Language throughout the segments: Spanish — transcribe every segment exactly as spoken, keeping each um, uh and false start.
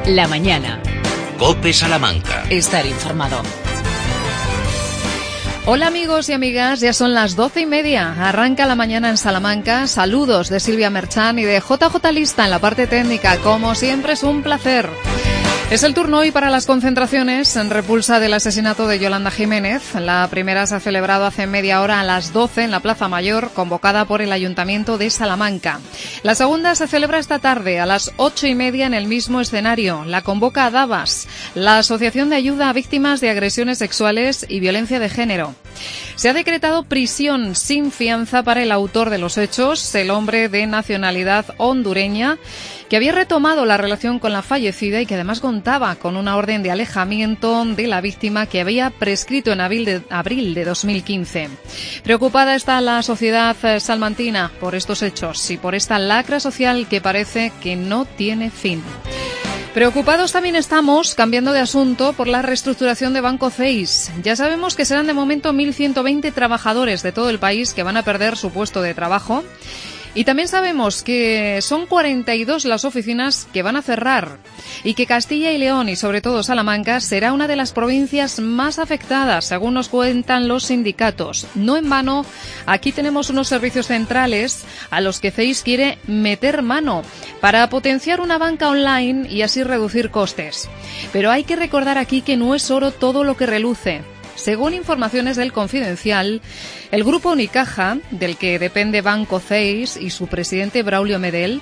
La mañana. COPE Salamanca. Estar informado. Hola amigos y amigas, ya son las doce y media. Arranca la mañana en Salamanca. Saludos de Silvia Merchán y de J J Lista en la parte técnica. Como siempre es un placer. Es el turno hoy para las concentraciones en repulsa del asesinato de Yolanda Jiménez. La primera se ha celebrado hace media hora a las doce en la Plaza Mayor, convocada por el Ayuntamiento de Salamanca. La segunda se celebra esta tarde a las ocho y media en el mismo escenario. La convoca Adabas, la Asociación de Ayuda a Víctimas de Agresiones Sexuales y Violencia de Género. Se ha decretado prisión sin fianza para el autor de los hechos, el hombre de nacionalidad hondureña, que había retomado la relación con la fallecida y que además contaba con una orden de alejamiento de la víctima que había prescrito en abril de, abril de dos mil quince. Preocupada está la sociedad salmantina por estos hechos y por esta lacra social que parece que no tiene fin. Preocupados también estamos, cambiando de asunto, por la reestructuración de Banco C E I S. Ya sabemos que serán de momento mil ciento veinte trabajadores de todo el país que van a perder su puesto de trabajo. Y también sabemos que son cuarenta y dos las oficinas que van a cerrar y que Castilla y León y sobre todo Salamanca será una de las provincias más afectadas, según nos cuentan los sindicatos. No en vano, aquí tenemos unos servicios centrales a los que C E I S quiere meter mano para potenciar una banca online y así reducir costes. Pero hay que recordar aquí que no es oro todo lo que reluce. Según informaciones del Confidencial, el grupo Unicaja, del que depende Banco C E I S y su presidente Braulio Medel,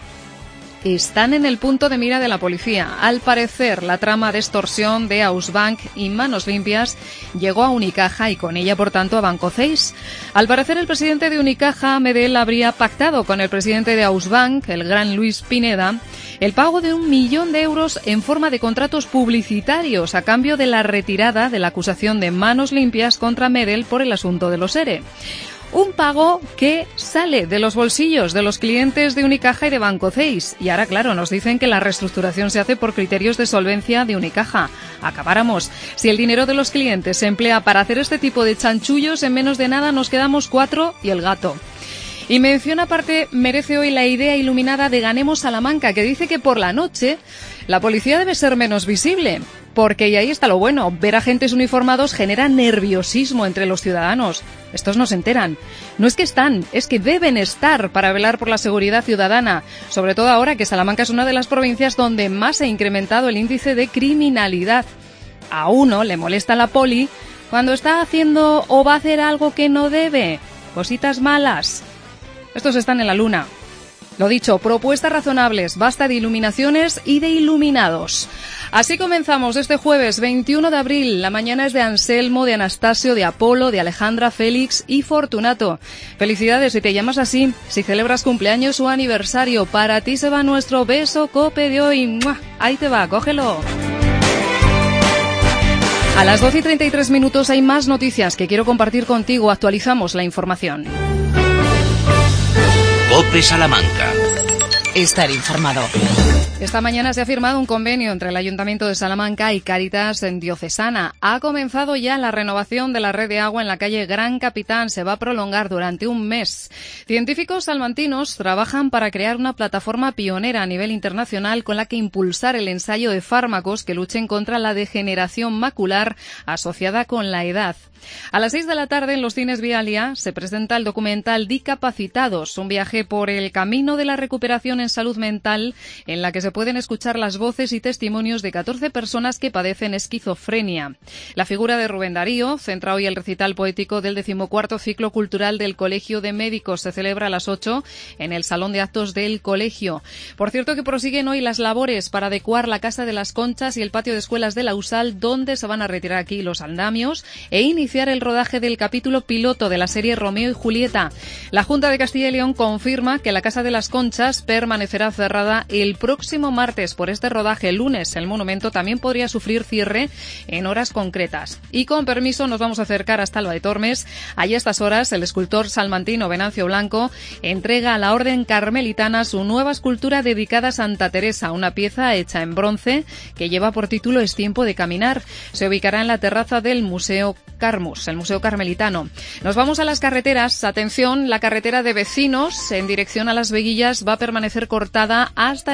están en el punto de mira de la policía. Al parecer, la trama de extorsión de Ausbank y Manos Limpias llegó a Unicaja y con ella, por tanto, a Banco C E I S. Al parecer, el presidente de Unicaja, Medel, habría pactado con el presidente de Ausbank, el gran Luis Pineda, el pago de un millón de euros en forma de contratos publicitarios a cambio de la retirada de la acusación de Manos Limpias contra Medel por el asunto de los ERE. Un pago que sale de los bolsillos de los clientes de Unicaja y de Banco C E I S. Y ahora, claro, nos dicen que la reestructuración se hace por criterios de solvencia de Unicaja. Acabáramos. Si el dinero de los clientes se emplea para hacer este tipo de chanchullos, en menos de nada nos quedamos cuatro y el gato. Y mención aparte merece hoy la idea iluminada de Ganemos Salamanca, que dice que por la noche la policía debe ser menos visible. Porque, y ahí está lo bueno, ver agentes uniformados genera nerviosismo entre los ciudadanos. Estos no se enteran. No es que están, es que deben estar para velar por la seguridad ciudadana. Sobre todo ahora que Salamanca es una de las provincias donde más se ha incrementado el índice de criminalidad. A uno le molesta la poli cuando está haciendo o va a hacer algo que no debe. Cositas malas. Estos están en la luna. Lo dicho, propuestas razonables, basta de iluminaciones y de iluminados. Así comenzamos este jueves veintiuno de abril. La mañana es de Anselmo, de Anastasio, de Apolo, de Alejandra, Félix y Fortunato. Felicidades si te llamas así, si celebras cumpleaños o aniversario. Para ti se va nuestro beso COPE de hoy. ¡Mua! Ahí te va, cógelo. A las doce y treinta y tres minutos hay más noticias que quiero compartir contigo. Actualizamos la información. COPE Salamanca. Estar informado. Esta mañana se ha firmado un convenio entre el Ayuntamiento de Salamanca y Cáritas en Diocesana. Ha comenzado ya la renovación de la red de agua en la calle Gran Capitán. Se va a prolongar durante un mes. Científicos salmantinos trabajan para crear una plataforma pionera a nivel internacional con la que impulsar el ensayo de fármacos que luchen contra la degeneración macular asociada con la edad. A las seis de la tarde en los cines Vialia se presenta el documental Discapacitados, un viaje por el camino de la recuperación en salud mental en la que se pueden escuchar las voces y testimonios de catorce personas que padecen esquizofrenia. La figura de Rubén Darío centra hoy el recital poético del decimocuarto ciclo cultural del Colegio de Médicos. Se celebra a las ocho en el Salón de Actos del Colegio. Por cierto que prosiguen hoy las labores para adecuar la Casa de las Conchas y el patio de escuelas de la U S A L, donde se van a retirar aquí los andamios e iniciar el rodaje del capítulo piloto de la serie Romeo y Julieta. La Junta de Castilla y León confirma que la Casa de las Conchas permanecerá cerrada el próximo martes. Por este rodaje, el lunes, el monumento también podría sufrir cierre en horas concretas. Y con permiso nos vamos a acercar hasta Alba de Tormes. Allí a estas horas el escultor salmantino Venancio Blanco entrega a la Orden Carmelitana su nueva escultura dedicada a Santa Teresa, una pieza hecha en bronce que lleva por título Es tiempo de caminar. Se ubicará en la terraza del Museo Carmus, el Museo Carmelitano. Nos vamos a las carreteras. Atención, la carretera de Vecinos en dirección a Las Veguillas va a permanecer cortada hasta el próximo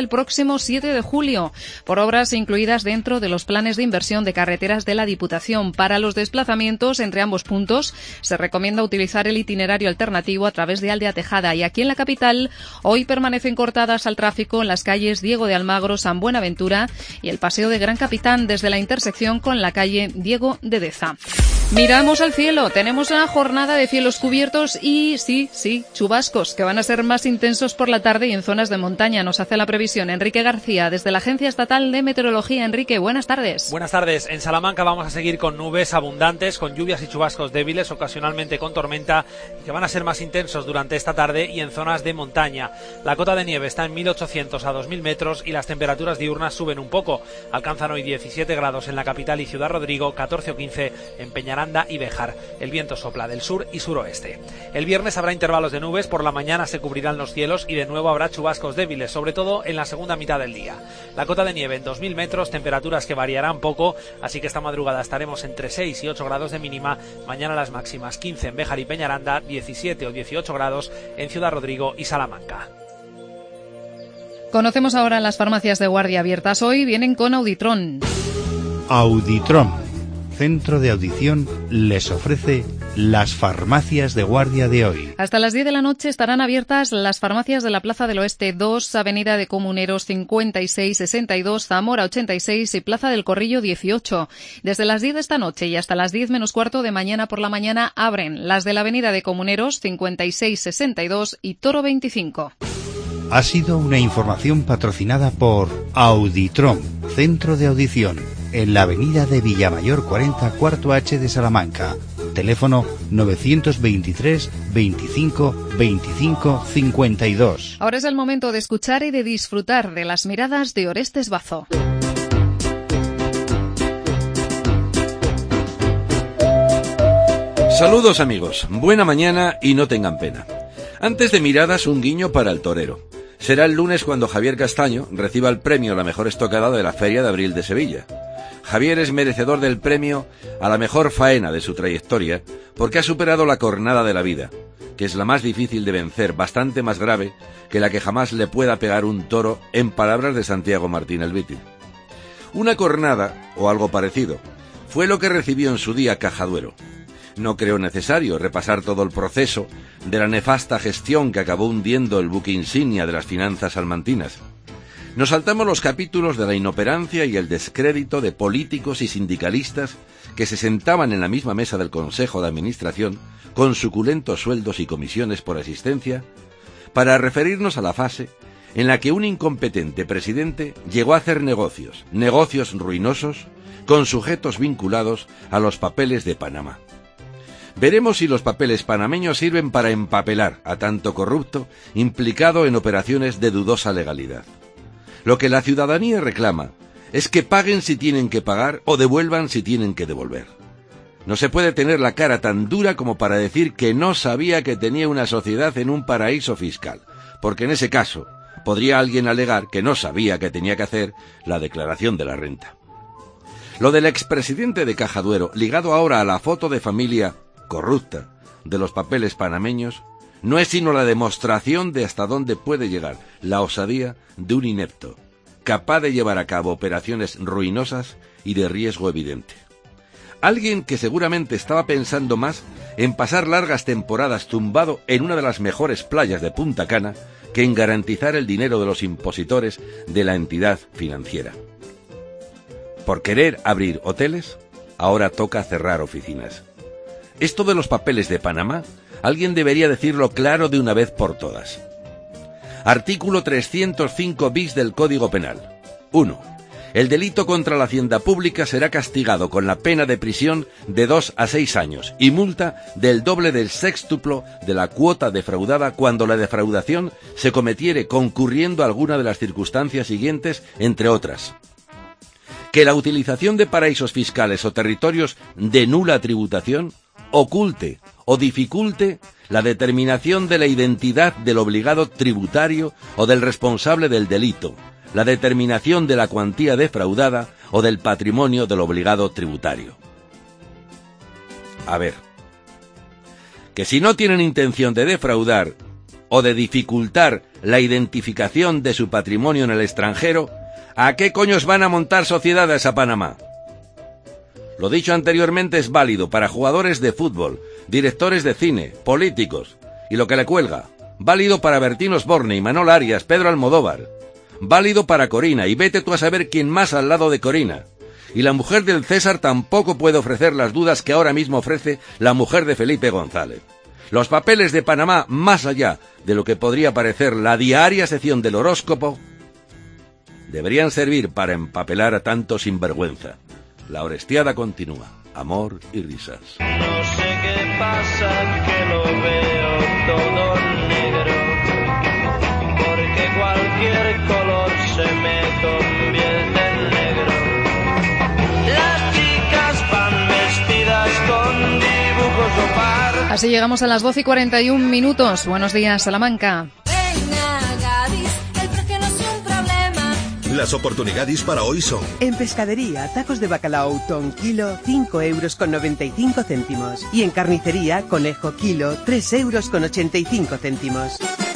próximo siete de julio, por obras incluidas dentro de los planes de inversión de carreteras de la Diputación. Para los desplazamientos entre ambos puntos se recomienda utilizar el itinerario alternativo a través de Aldea Tejada, y aquí en la capital hoy permanecen cortadas al tráfico en las calles Diego de Almagro, San Buenaventura y el Paseo de Gran Capitán desde la intersección con la calle Diego de Deza. Miramos al cielo, tenemos una jornada de cielos cubiertos y sí, sí, chubascos que van a ser más intensos por la tarde y en zonas de montaña. Nos hace la previsión Enrique García desde la Agencia Estatal de Meteorología. Enrique, buenas tardes. Buenas tardes. En Salamanca vamos a seguir con nubes abundantes, con lluvias y chubascos débiles, ocasionalmente con tormenta, que van a ser más intensos durante esta tarde y en zonas de montaña. La cota de nieve está en mil ochocientos a dos mil metros y las temperaturas diurnas suben un poco. Alcanzan hoy diecisiete grados en la capital y Ciudad Rodrigo, catorce o quince en Peñaranda y Béjar. El viento sopla del sur y suroeste. El viernes habrá intervalos de nubes, por la mañana se cubrirán los cielos y de nuevo habrá chubascos débiles, sobre todo en la segunda mitad del día. La cota de nieve en dos mil metros, temperaturas que variarán poco, así que esta madrugada estaremos entre seis y ocho grados de mínima. Mañana las máximas quince en Béjar y Peñaranda, diecisiete o dieciocho grados en Ciudad Rodrigo y Salamanca. Conocemos ahora las farmacias de guardia abiertas. Hoy vienen con Auditron. Auditron, Centro de Audición, les ofrece las farmacias de guardia de hoy. Hasta las diez de la noche estarán abiertas las farmacias de la Plaza del Oeste dos, Avenida de Comuneros cincuenta y seis sesenta y dos, Zamora ochenta y seis y Plaza del Corrillo dieciocho. Desde las diez de esta noche y hasta las diez menos cuarto de mañana por la mañana abren las de la Avenida de Comuneros cincuenta y seis sesenta y dos y Toro veinticinco. Ha sido una información patrocinada por Auditron, Centro de Audición, en la avenida de Villamayor cuarenta, cuarto H de Salamanca. Teléfono novecientos veintitrés veinticinco veinticinco cincuenta y dos. Ahora es el momento de escuchar y de disfrutar de las miradas de Orestes Bazo. Saludos amigos, buena mañana y no tengan pena. Antes de miradas, un guiño para el torero. Será el lunes cuando Javier Castaño reciba el premio a la mejor estocada de la Feria de Abril de Sevilla. Javier es merecedor del premio a la mejor faena de su trayectoria porque ha superado la cornada de la vida, que es la más difícil de vencer, bastante más grave que la que jamás le pueda pegar un toro, en palabras de Santiago Martín el Vítil. Una cornada, o algo parecido, fue lo que recibió en su día Cajaduero. No creo necesario repasar todo el proceso de la nefasta gestión que acabó hundiendo el buque insignia de las finanzas salmantinas. Nos saltamos los capítulos de la inoperancia y el descrédito de políticos y sindicalistas que se sentaban en la misma mesa del Consejo de Administración con suculentos sueldos y comisiones por asistencia, para referirnos a la fase en la que un incompetente presidente llegó a hacer negocios, negocios ruinosos, con sujetos vinculados a los papeles de Panamá. Veremos si los papeles panameños sirven para empapelar a tanto corrupto implicado en operaciones de dudosa legalidad. Lo que la ciudadanía reclama es que paguen si tienen que pagar o devuelvan si tienen que devolver. No se puede tener la cara tan dura como para decir que no sabía que tenía una sociedad en un paraíso fiscal, porque en ese caso podría alguien alegar que no sabía que tenía que hacer la declaración de la renta. Lo del expresidente de Cajaduero, ligado ahora a la foto de familia corrupta de los papeles panameños, no es sino la demostración de hasta dónde puede llegar la osadía de un inepto, capaz de llevar a cabo operaciones ruinosas y de riesgo evidente. Alguien que seguramente estaba pensando más en pasar largas temporadas tumbado en una de las mejores playas de Punta Cana que en garantizar el dinero de los impositores de la entidad financiera. Por querer abrir hoteles, ahora toca cerrar oficinas. Esto de los papeles de Panamá, alguien debería decirlo claro de una vez por todas. Artículo trescientos cinco bis del Código Penal. uno. El delito contra la hacienda pública será castigado con la pena de prisión de dos a seis años y multa del doble del sextuplo de la cuota defraudada cuando la defraudación se cometiere concurriendo alguna de las circunstancias siguientes, entre otras: que la utilización de paraísos fiscales o territorios de nula tributación oculte o dificulte la determinación de la identidad del obligado tributario o del responsable del delito, la determinación de la cuantía defraudada o del patrimonio del obligado tributario. A ver, que si no tienen intención de defraudar o de dificultar la identificación de su patrimonio en el extranjero, ¿a qué coños van a montar sociedades a Panamá? Lo dicho anteriormente es válido para jugadores de fútbol, directores de cine, políticos y lo que le cuelga. Válido para Bertín Osborne, Imanol Arias, Pedro Almodóvar. Válido para Corina, y vete tú a saber quién más al lado de Corina. Y la mujer del César tampoco puede ofrecer las dudas que ahora mismo ofrece la mujer de Felipe González. Los papeles de Panamá, más allá de lo que podría parecer la diaria sección del horóscopo, deberían servir para empapelar a tanto sinvergüenza. La Orestiada continúa. Amor y risas. No sé qué pasa, que lo veo todo negro, porque cualquier color se me convierte en negro. Las chicas van vestidas con dibujos o par. Así llegamos a las doce y cuarenta y un minutos. Buenos días, Salamanca. Las oportunidades para hoy son: en pescadería, tacos de bacalao ton kilo, cinco euros con noventa y cinco céntimos. Y en carnicería, conejo kilo, tres euros con ochenta y cinco céntimos.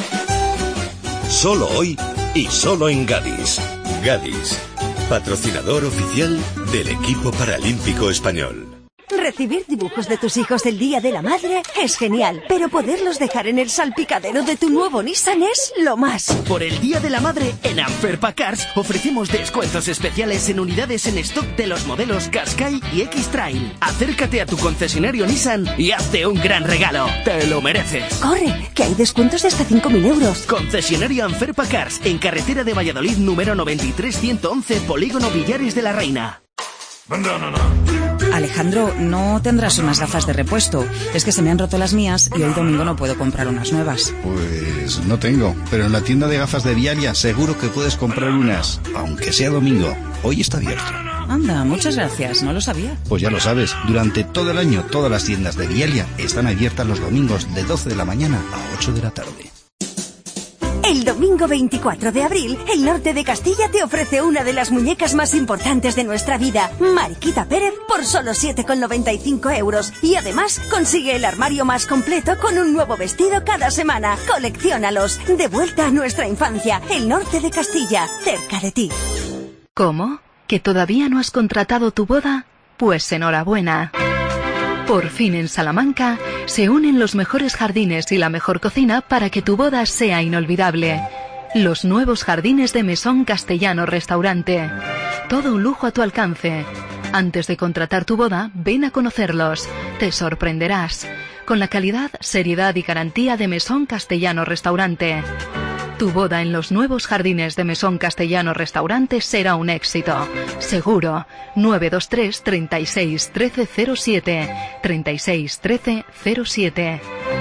Solo hoy y solo en Gadis. Gadis, patrocinador oficial del equipo paralímpico español. Recibir dibujos de tus hijos el Día de la Madre es genial, pero poderlos dejar en el salpicadero de tu nuevo Nissan es lo más. Por el Día de la Madre, en Amferpa Cars ofrecemos descuentos especiales en unidades en stock de los modelos Qashqai y X-Trail. Acércate a tu concesionario Nissan y hazte un gran regalo. Te lo mereces. ¡Corre, que hay descuentos de hasta cinco mil euros! Concesionario Amferpa Cars, en carretera de Valladolid número noventa y tres ciento once, Polígono Villares de la Reina. Alejandro, no tendrás unas gafas de repuesto. Es que se me han roto las mías y hoy domingo no puedo comprar unas nuevas. Pues no tengo, pero en la tienda de gafas de Vialia seguro que puedes comprar unas, aunque sea domingo. Hoy está abierto. Anda, muchas gracias, no lo sabía. Pues ya lo sabes, durante todo el año todas las tiendas de Vialia están abiertas los domingos de doce de la mañana a ocho de la tarde. El domingo veinticuatro de abril, el norte de Castilla te ofrece una de las muñecas más importantes de nuestra vida, Mariquita Pérez, por solo siete con noventa y cinco euros. Y además, consigue el armario más completo con un nuevo vestido cada semana. Colecciónalos. De vuelta a nuestra infancia, el norte de Castilla, cerca de ti. ¿Cómo? ¿Que todavía no has contratado tu boda? Pues enhorabuena. Por fin en Salamanca se unen los mejores jardines y la mejor cocina para que tu boda sea inolvidable. Los nuevos jardines de Mesón Castellano Restaurante. Todo un lujo a tu alcance. Antes de contratar tu boda, ven a conocerlos. Te sorprenderás. Con la calidad, seriedad y garantía de Mesón Castellano Restaurante. Tu boda en los nuevos jardines de Mesón Castellano Restaurante será un éxito. Seguro. nueve dos tres, treinta y seis, trece cero siete. treinta y seis, trece cero siete.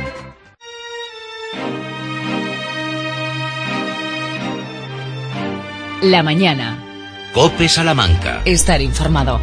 La mañana. COPE Salamanca. Estar informado.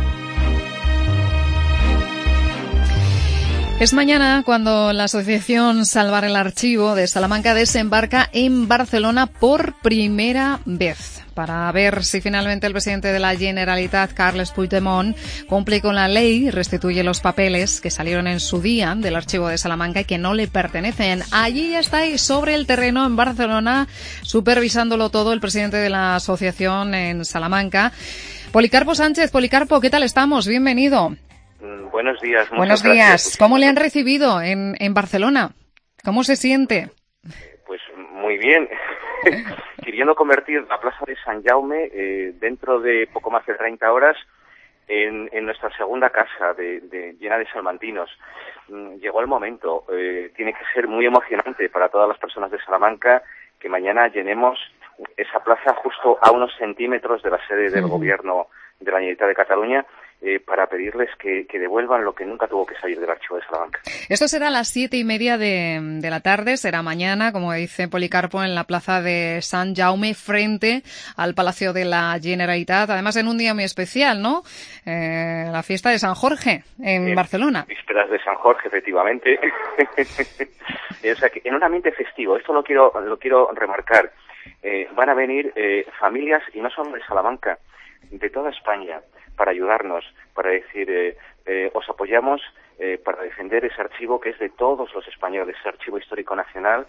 Es mañana cuando la asociación Salvar el Archivo de Salamanca desembarca en Barcelona por primera vez, para ver si finalmente el presidente de la Generalitat, Carles Puigdemont, cumple con la ley y restituye los papeles que salieron en su día del Archivo de Salamanca y que no le pertenecen. Allí ya estáis sobre el terreno en Barcelona, supervisándolo todo el presidente de la asociación en Salamanca, Policarpo Sánchez. Policarpo, ¿qué tal estamos? Bienvenido. Buenos días. Buenos días. ¿Cómo le han recibido en, en Barcelona? ¿Cómo se siente? Pues muy bien. Queriendo convertir la Plaza de San Jaume eh, dentro de poco más de treinta horas en, en nuestra segunda casa de, de, llena de salmantinos. Mm, llegó el momento. Eh, tiene que ser muy emocionante para todas las personas de Salamanca que mañana llenemos esa plaza justo a unos centímetros de la sede del sí. Gobierno de la Generalitat de Cataluña. Eh, para pedirles que, que devuelvan lo que nunca tuvo que salir del Archivo de Salamanca. Esto será a las siete y media de, de la tarde, será mañana, como dice Policarpo, en la plaza de San Jaume, frente al Palacio de la Generalitat, además en un día muy especial, ¿no? Eh, la fiesta de San Jorge en eh, Barcelona. Vísperas de San Jorge, efectivamente. O sea, que en un ambiente festivo, esto lo quiero, lo quiero remarcar, eh, van a venir eh, familias, y no solo de Salamanca, de toda España, para ayudarnos, para decir, eh, eh, os apoyamos eh, para defender ese archivo que es de todos los españoles, ese archivo histórico nacional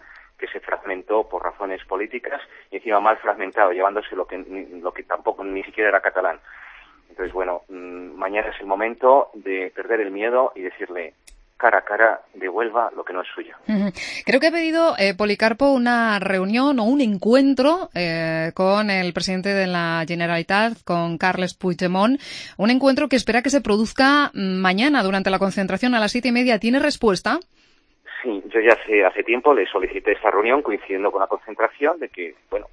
que se fragmentó por razones políticas y encima mal fragmentado, llevándose lo que, lo que tampoco ni siquiera era catalán. Entonces, bueno, mmm, mañana es el momento de perder el miedo y decirle cara a cara, devuelva lo que no es suyo. Uh-huh. Creo que ha pedido eh, Policarpo una reunión o un encuentro eh, con el presidente de la Generalitat, con Carles Puigdemont, un encuentro que espera que se produzca mañana durante la concentración a las siete y media. ¿Tiene respuesta? Sí, yo ya hace, hace tiempo le solicité esta reunión coincidiendo con la concentración de que, bueno,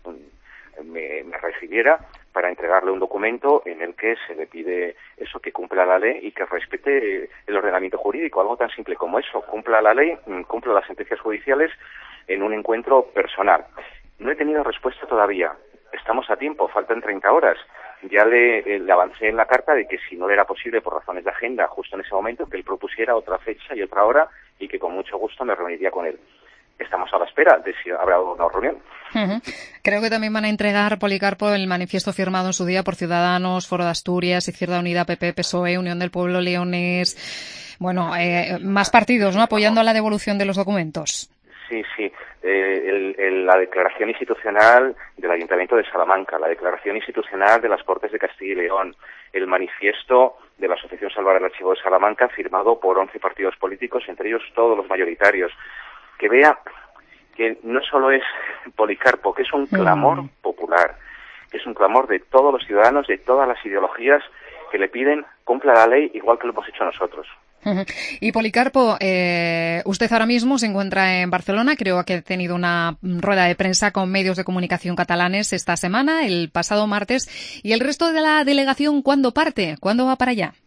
me, me recibiera para entregarle un documento en el que se le pide eso, que cumpla la ley y que respete el ordenamiento jurídico, algo tan simple como eso, cumpla la ley, cumpla las sentencias judiciales en un encuentro personal. No he tenido respuesta todavía, estamos a tiempo, faltan treinta horas. Ya le, le avancé en la carta de que si no le era posible por razones de agenda justo en ese momento, que él propusiera otra fecha y otra hora y que con mucho gusto me reuniría con él. Estamos a la espera de si habrá una reunión. Uh-huh. Creo que también van a entregar, Policarpo, el manifiesto firmado en su día por Ciudadanos, Foro de Asturias, Izquierda Unida, P P, P S O E, Unión del Pueblo Leonés, bueno, eh, más partidos, ¿no?, apoyando la devolución de los documentos. Sí, sí. Eh, el, el, la declaración institucional del Ayuntamiento de Salamanca, la declaración institucional de las Cortes de Castilla y León, el manifiesto de la Asociación Salvar el Archivo de Salamanca, firmado por once partidos políticos, entre ellos todos los mayoritarios. Que vea que no solo es Policarpo, que es un clamor mm. popular, que es un clamor de todos los ciudadanos, de todas las ideologías que le piden cumpla la ley igual que lo hemos hecho nosotros. Uh-huh. Y Policarpo, eh, usted ahora mismo se encuentra en Barcelona, creo que ha tenido una rueda de prensa con medios de comunicación catalanes esta semana, el pasado martes, y el resto de la delegación, ¿cuándo parte? ¿Cuándo va para allá?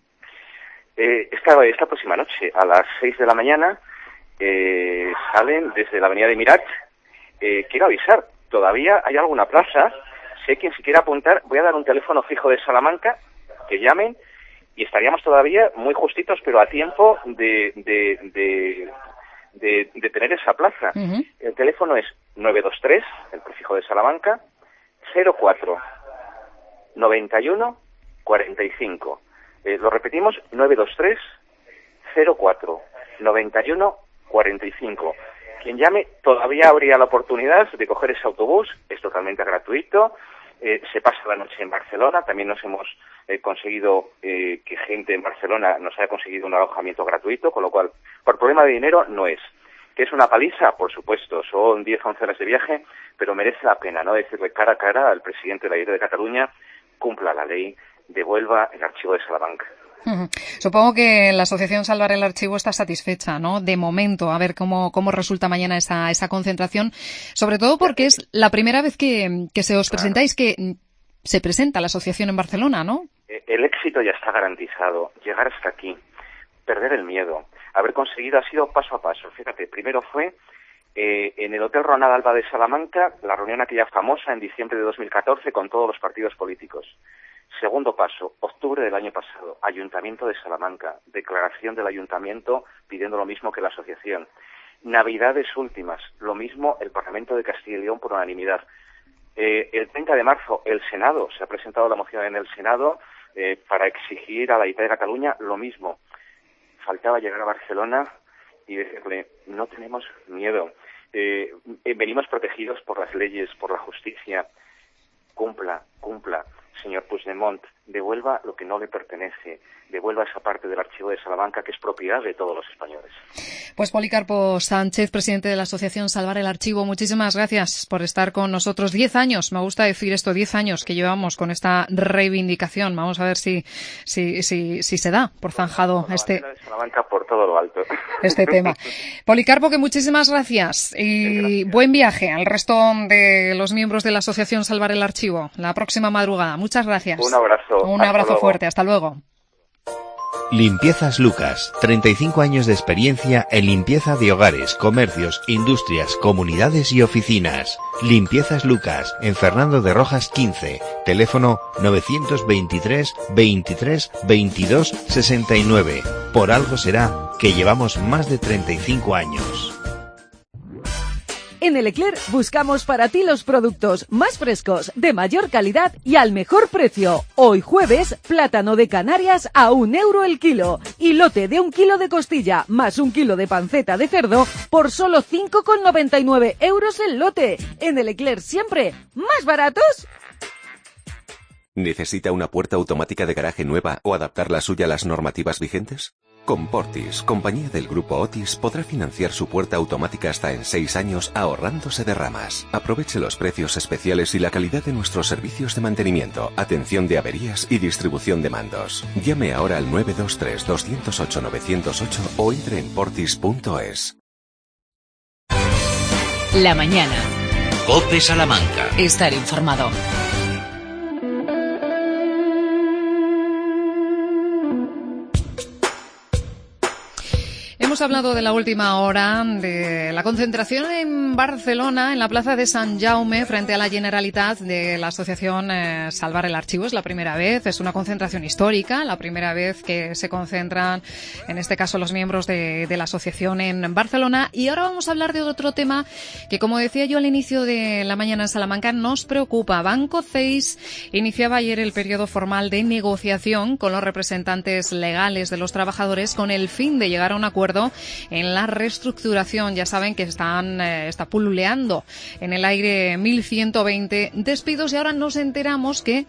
Eh, esta, esta próxima noche, a las seis de la mañana, Eh, salen desde la avenida de Mirat. Eh, quiero avisar, todavía hay alguna plaza, sé quien se quiera apuntar, voy a dar un teléfono fijo de Salamanca, que llamen, y estaríamos todavía muy justitos, pero a tiempo de, de, de, de, de tener esa plaza. Uh-huh. El teléfono es nueve dos tres, el prefijo de Salamanca, cero cuatro noventa y uno cuarenta y cinco. Eh, lo repetimos, nueve dos tres, cero cuatro noventa y uno cuarenta y cinco. Quien llame todavía habría la oportunidad de coger ese autobús, es totalmente gratuito, eh, se pasa la noche en Barcelona, también nos hemos eh, conseguido eh, que gente en Barcelona nos haya conseguido un alojamiento gratuito, con lo cual, por problema de dinero no es. ¿Que es una paliza? Por supuesto, son diez a once horas de viaje, pero merece la pena, ¿no?, decirle cara a cara al presidente de la Generalitat de Cataluña, cumpla la ley, devuelva el archivo de Salamanca. Uh-huh. Supongo que la Asociación Salvar el Archivo está satisfecha, ¿no?, de momento, a ver cómo, cómo resulta mañana esa, esa concentración, sobre todo porque es la primera vez que, que se os presentáis, que se presenta la asociación en Barcelona, ¿no? El éxito ya está garantizado, llegar hasta aquí, perder el miedo, haber conseguido ha sido paso a paso. Fíjate, primero fue eh, en el Hotel Ronald Alba de Salamanca, la reunión aquella famosa en diciembre de dos mil catorce con todos los partidos políticos. Segundo paso, octubre del año pasado, Ayuntamiento de Salamanca, declaración del Ayuntamiento pidiendo lo mismo que la asociación. Navidades últimas, lo mismo el Parlamento de Castilla y León por unanimidad. Eh, el treinta de marzo, el Senado, se ha presentado la moción en el Senado eh, para exigir a la Generalitat de Cataluña lo mismo. Faltaba llegar a Barcelona y decirle, no tenemos miedo, eh, venimos protegidos por las leyes, por la justicia, cumpla, cumpla. Señor Puigdemont, devuelva lo que no le pertenece, devuelva esa parte del archivo de Salamanca que es propiedad de todos los españoles. Pues Policarpo Sánchez, presidente de la Asociación Salvar el Archivo, muchísimas gracias por estar con nosotros. Diez años, me gusta decir esto, diez años que llevamos con esta reivindicación. Vamos a ver si si si, si se da por zanjado este de Salamanca por todo lo alto. Este tema. Policarpo, que muchísimas gracias y gracias. Buen viaje al resto de los miembros de la Asociación Salvar el Archivo la próxima madrugada. Muchas gracias. Un abrazo. Un abrazo fuerte. Hasta luego. Limpiezas Lucas, treinta y cinco años de experiencia en limpieza de hogares, comercios, industrias, comunidades y oficinas. Limpiezas Lucas, en Fernando de Rojas quince, teléfono novecientos veintitrés, veintitrés, veintidós, sesenta y nueve. Por algo será que llevamos más de treinta y cinco años. En El Ecler buscamos para ti los productos más frescos, de mayor calidad y al mejor precio. Hoy jueves, plátano de Canarias a un euro el kilo. Y lote de un kilo de costilla más un kilo de panceta de cerdo por solo cinco con noventa y nueve euros el lote. En El Ecler siempre, ¿más baratos? ¿Necesita una puerta automática de garaje nueva o adaptar la suya a las normativas vigentes? Con Portis, compañía del grupo Otis, podrá financiar su puerta automática hasta en seis años ahorrándose de ramas. Aproveche los precios especiales y la calidad de nuestros servicios de mantenimiento, atención de averías y distribución de mandos. Llame ahora al nueve dos tres, dos cero ocho, nueve cero ocho o entre en portis punto es. La mañana. COPE Salamanca. Estar informado. Hemos hablado de la última hora, de la concentración en Barcelona, en la plaza de Sant Jaume, frente a la Generalitat, de la asociación eh, Salvar el Archivo. Es la primera vez, es una concentración histórica, la primera vez que se concentran, en este caso, los miembros de, de la asociación en Barcelona. Y ahora vamos a hablar de otro tema que, como decía yo al inicio de la mañana en Salamanca, nos preocupa. Banco C E I S iniciaba ayer el periodo formal de negociación con los representantes legales de los trabajadores con el fin de llegar a un acuerdo en la reestructuración. Ya saben que están eh, está pululeando en el aire mil ciento veinte despidos y ahora nos enteramos que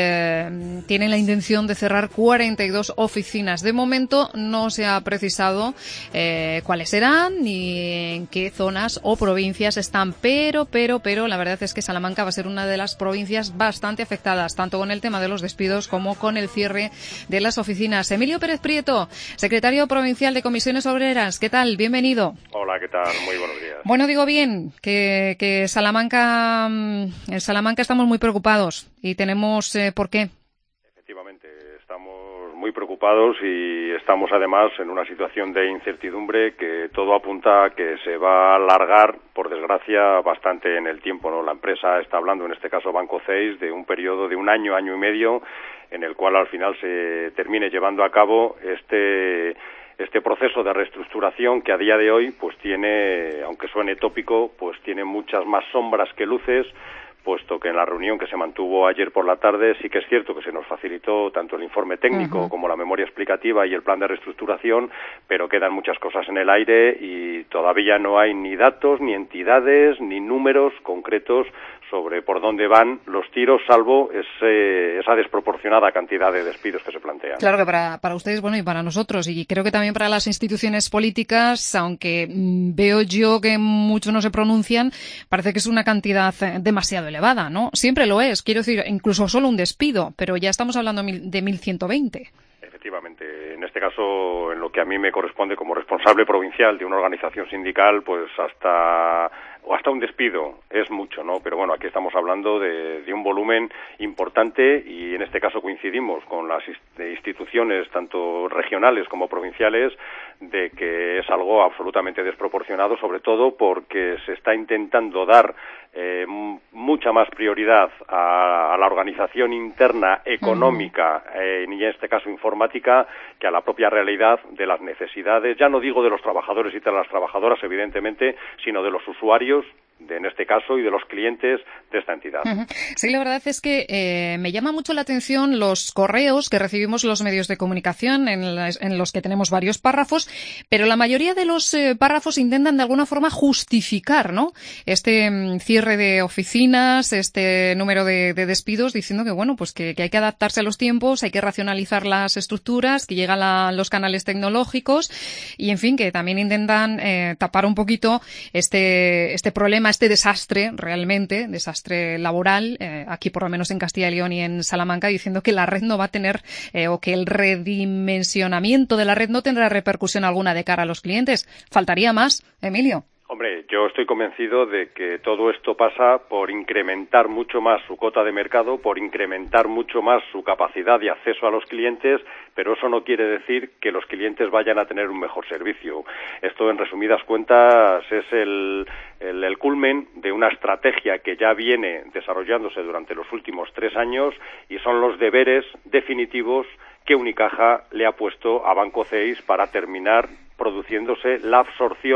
eh, tienen la intención de cerrar cuarenta y dos oficinas. De momento no se ha precisado eh, cuáles serán ni en qué zonas o provincias están, pero, pero, pero la verdad es que Salamanca va a ser una de las provincias bastante afectadas, tanto con el tema de los despidos como con el cierre de las oficinas. Emilio Pérez Prieto, secretario provincial de Comisiones Obreras, ¿qué tal? Bienvenido. Hola, ¿qué tal? Muy buenos días. Bueno, digo bien, que, que Salamanca, en Salamanca estamos muy preocupados y tenemos eh, por qué. Efectivamente, estamos muy preocupados y estamos además en una situación de incertidumbre que todo apunta a que se va a alargar, por desgracia, bastante en el tiempo, ¿no? La empresa está hablando, en este caso Banco C E I S, de un periodo de un año, año y medio, en el cual al final se termine llevando a cabo este este proceso de reestructuración que a día de hoy pues tiene, aunque suene tópico, pues tiene muchas más sombras que luces, puesto que en la reunión que se mantuvo ayer por la tarde sí que es cierto que se nos facilitó tanto el informe técnico uh-huh. como la memoria explicativa y el plan de reestructuración, pero quedan muchas cosas en el aire y todavía no hay ni datos, ni entidades, ni números concretos sobre por dónde van los tiros, salvo ese, esa desproporcionada cantidad de despidos que se plantean. Claro que para, para ustedes, bueno, y para nosotros, y creo que también para las instituciones políticas, aunque mmm, veo yo que muchos no se pronuncian, parece que es una cantidad demasiado elevada, ¿no? Siempre lo es, quiero decir, incluso solo un despido, pero ya estamos hablando de mil ciento veinte. Efectivamente, en este caso, en lo que a mí me corresponde como responsable provincial de una organización sindical, pues hasta o hasta un despido es mucho, ¿no? Pero bueno, aquí estamos hablando de, de un volumen importante y en este caso coincidimos con las instituciones tanto regionales como provinciales de que es algo absolutamente desproporcionado, sobre todo porque se está intentando dar eh, mucha más prioridad a, a la organización interna económica eh, y en este caso informática que a la propia realidad de las necesidades, ya no digo de los trabajadores y de las trabajadoras evidentemente, sino de los usuarios de, en este caso, y de los clientes de esta entidad. Uh-huh. Sí, la verdad es que eh, me llama mucho la atención los correos que recibimos los medios de comunicación en, la, en los que tenemos varios párrafos, pero la mayoría de los eh, párrafos intentan de alguna forma justificar, ¿no?, este mm, cierre de oficinas, este número de, de despidos, diciendo que, bueno, pues que, que hay que adaptarse a los tiempos, hay que racionalizar las estructuras, que llegan a los canales tecnológicos y, en fin, que también intentan eh, tapar un poquito este, este problema, este desastre, realmente, desastre laboral, eh, aquí por lo menos en Castilla y León y en Salamanca, diciendo que la red no va a tener, eh, o que el redimensionamiento de la red no tendrá repercusión alguna de cara a los clientes. Faltaría más, Emilio. Hombre, yo estoy convencido de que todo esto pasa por incrementar mucho más su cota de mercado, por incrementar mucho más su capacidad de acceso a los clientes, pero eso no quiere decir que los clientes vayan a tener un mejor servicio. Esto, en resumidas cuentas, es el, el, el culmen de una estrategia que ya viene desarrollándose durante los últimos tres años y son los deberes definitivos que Unicaja le ha puesto a Banco C E I S para terminar produciéndose la absorción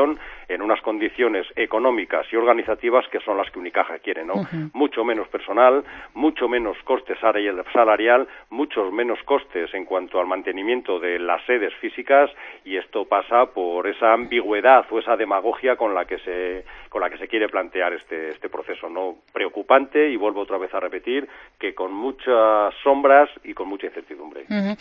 en unas condiciones económicas y organizativas que son las que Unicaja quiere, ¿no? Uh-huh. Mucho menos personal, mucho menos coste salarial, muchos menos costes en cuanto al mantenimiento de las sedes físicas, y esto pasa por esa ambigüedad o esa demagogia con la que se con la que se quiere plantear este este proceso, ¿no? Preocupante, y vuelvo otra vez a repetir que con muchas sombras y con mucha incertidumbre. Uh-huh.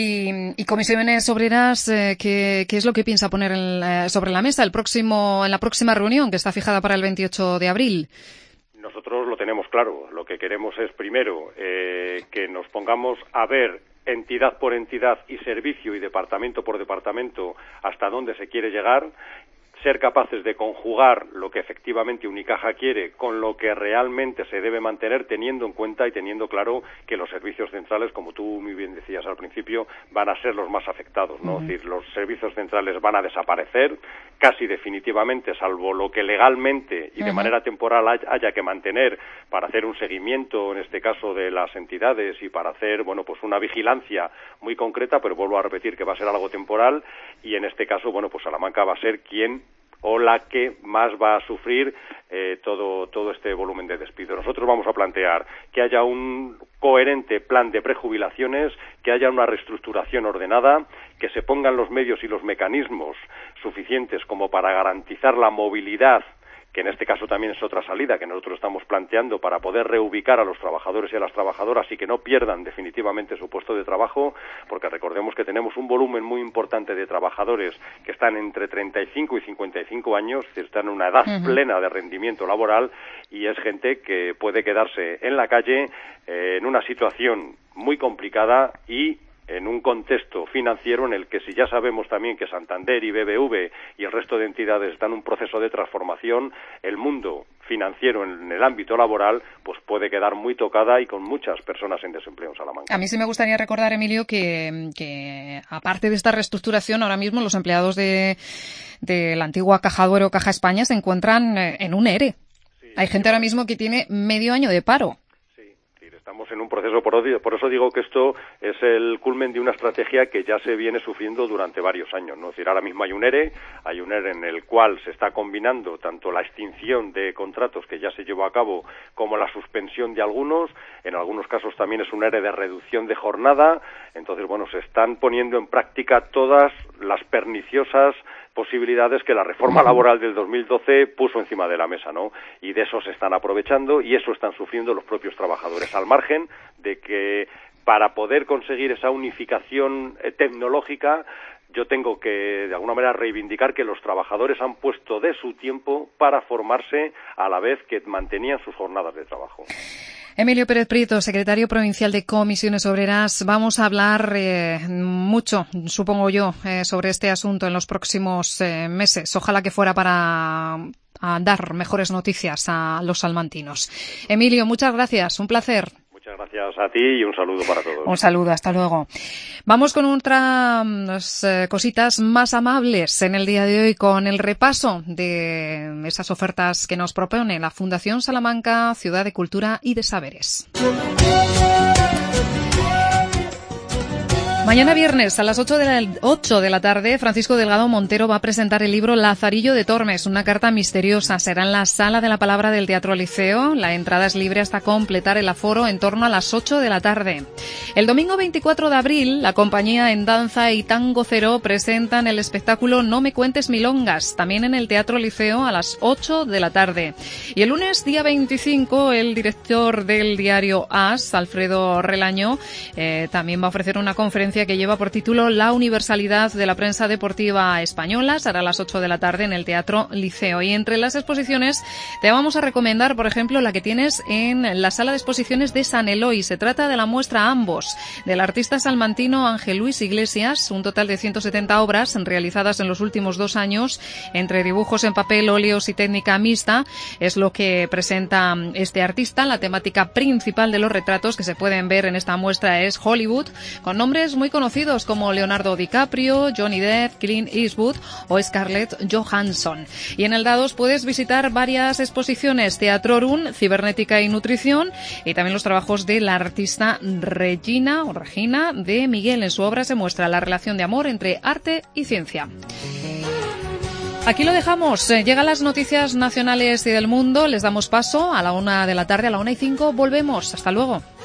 Y, y Comisiones Obreras, eh, ¿qué, ¿qué es lo que piensa poner en, eh, sobre la mesa el próximo en la próxima reunión que está fijada para el veintiocho de abril? Nosotros lo tenemos claro. Lo que queremos es, primero, eh, que nos pongamos a ver entidad por entidad y servicio y departamento por departamento hasta dónde se quiere llegar, ser capaces de conjugar lo que efectivamente Unicaja quiere con lo que realmente se debe mantener, teniendo en cuenta y teniendo claro que los servicios centrales, como tú muy bien decías al principio, van a ser los más afectados, ¿no? Uh-huh. Es decir, los servicios centrales van a desaparecer casi definitivamente, salvo lo que legalmente y de uh-huh. manera temporal haya que mantener para hacer un seguimiento, en este caso, de las entidades y para hacer, bueno, pues una vigilancia muy concreta, pero vuelvo a repetir que va a ser algo temporal, y en este caso, bueno, pues Salamanca va a ser quien o la que más va a sufrir eh, todo todo este volumen de despido. Nosotros vamos a plantear que haya un coherente plan de prejubilaciones, que haya una reestructuración ordenada, que se pongan los medios y los mecanismos suficientes como para garantizar la movilidad, que en este caso también es otra salida que nosotros estamos planteando para poder reubicar a los trabajadores y a las trabajadoras y que no pierdan definitivamente su puesto de trabajo, porque recordemos que tenemos un volumen muy importante de trabajadores que están entre treinta y cinco y cincuenta y cinco años, que están en una edad uh-huh. plena de rendimiento laboral, y es gente que puede quedarse en la calle eh, en una situación muy complicada y en un contexto financiero en el que, si ya sabemos también que Santander y B B V y el resto de entidades están en un proceso de transformación, el mundo financiero en el ámbito laboral pues puede quedar muy tocada y con muchas personas en desempleo en Salamanca. A mí sí me gustaría recordar, Emilio, que, que aparte de esta reestructuración, ahora mismo los empleados de, de la antigua Caja Duero, Caja España, se encuentran en un ERE. Sí, Hay gente ahora mismo que tiene medio año de paro. Estamos en un proceso, por, por eso digo que esto es el culmen de una estrategia que ya se viene sufriendo durante varios años, ¿no? Es decir, ahora mismo hay un ERE, hay un ERE en el cual se está combinando tanto la extinción de contratos que ya se llevó a cabo como la suspensión de algunos, en algunos casos también es un ERE de reducción de jornada. Entonces, bueno, se están poniendo en práctica todas las perniciosas posibilidades que la reforma laboral del dos mil doce puso encima de la mesa, ¿no? Y de eso se están aprovechando y eso están sufriendo los propios trabajadores, al margen de que para poder conseguir esa unificación eh, tecnológica yo tengo que, de alguna manera, reivindicar que los trabajadores han puesto de su tiempo para formarse a la vez que mantenían sus jornadas de trabajo. Emilio Pérez Prieto, secretario provincial de Comisiones Obreras. Vamos a hablar eh, mucho, supongo yo, eh, sobre este asunto en los próximos eh, meses. Ojalá que fuera para a dar mejores noticias a los salmantinos. Emilio, muchas gracias. Un placer. Muchas gracias a ti y un saludo para todos. Un saludo, hasta luego. Vamos con otras eh, cositas más amables en el día de hoy, con el repaso de esas ofertas que nos propone la Fundación Salamanca, Ciudad de Cultura y de Saberes. Mañana viernes a las ocho de la, ocho de la tarde, Francisco Delgado Montero va a presentar el libro Lazarillo de Tormes, una carta misteriosa. Será en la Sala de la Palabra del Teatro Liceo. La entrada es libre hasta completar el aforo en torno a las ocho de la tarde. El domingo veinticuatro de abril, la compañía En Danza y Tango Cero presentan el espectáculo No me cuentes milongas, también en el Teatro Liceo a las ocho de la tarde. Y el lunes, día veinticinco, el director del diario As, Alfredo Relaño, eh, también va a ofrecer una conferencia que lleva por título La universalidad de la prensa deportiva española. Será a las ocho de la tarde en el Teatro Liceo. Y entre las exposiciones te vamos a recomendar, por ejemplo, la que tienes en la sala de exposiciones de San Eloy. Se trata de la muestra Ambos, del artista salmantino Ángel Luis Iglesias, un total de ciento setenta obras realizadas en los últimos dos años, entre dibujos en papel, óleos y técnica mixta. Es lo que presenta este artista. La temática principal de los retratos que se pueden ver en esta muestra es Hollywood, con nombres muy conocidos como Leonardo DiCaprio, Johnny Depp, Clint Eastwood o Scarlett Johansson. Y en el Dados puedes visitar varias exposiciones: Teatrorum, Cibernética y Nutrición, y también los trabajos de la artista Regina o Regina de Miguel. En su obra se muestra la relación de amor entre arte y ciencia. Aquí lo dejamos. Eh, llegan las noticias nacionales y del mundo. Les damos paso a la una de la tarde, a la una y cinco. Volvemos. Hasta luego.